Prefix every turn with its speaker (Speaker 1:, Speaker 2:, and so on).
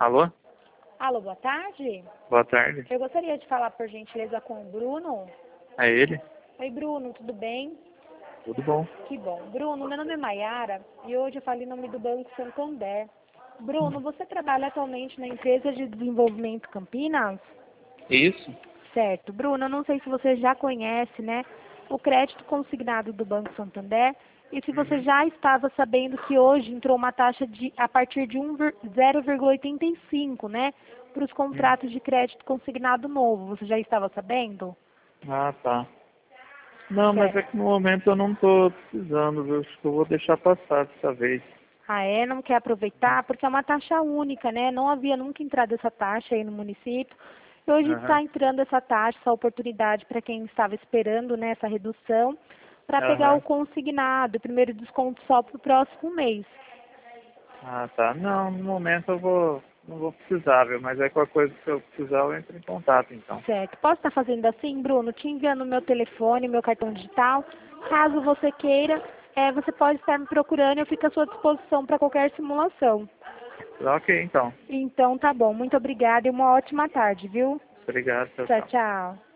Speaker 1: Alô?
Speaker 2: Alô, boa tarde.
Speaker 1: Boa tarde.
Speaker 2: Eu gostaria de falar, por gentileza, com o Bruno.
Speaker 1: É ele?
Speaker 2: Oi, Bruno, tudo bem?
Speaker 1: Tudo bom?
Speaker 2: Que bom. Bruno, meu nome é Maiara e hoje eu falo em nome do Banco Santander. Bruno, você trabalha atualmente na empresa de desenvolvimento Campinas?
Speaker 1: Isso?
Speaker 2: Certo. Bruno, eu não sei se você já conhece, né, o crédito consignado do Banco Santander e se você já estava sabendo que hoje entrou uma taxa a partir de 0,85, né, para os contratos de crédito consignado novo. Você já estava sabendo?
Speaker 1: Ah, tá. Não, mas
Speaker 2: Certo.
Speaker 1: é que no momento eu não tô precisando, viu? Acho que eu vou deixar passar dessa vez.
Speaker 2: Ah, é? Não quer aproveitar? Porque é uma taxa única, né? Não havia nunca entrado essa taxa aí no município. E hoje
Speaker 1: Aham.
Speaker 2: está entrando essa taxa, essa oportunidade para quem estava esperando, né, essa redução, para pegar o
Speaker 1: Aham.
Speaker 2: consignado, o primeiro desconto só para o próximo mês.
Speaker 1: Ah, tá. Não, no momento não vou precisar, viu? Mas é qualquer coisa que eu precisar, eu entro em contato, então.
Speaker 2: Certo. Posso estar fazendo assim, Bruno? Te enviando o meu telefone, meu cartão digital. Caso você queira, você pode estar me procurando, eu fico à sua disposição para qualquer simulação.
Speaker 1: Ok, então.
Speaker 2: Então, tá bom. Muito obrigada e uma ótima tarde, viu?
Speaker 1: Obrigado, tchau,
Speaker 2: Tchau,
Speaker 1: tchau.
Speaker 2: tchau.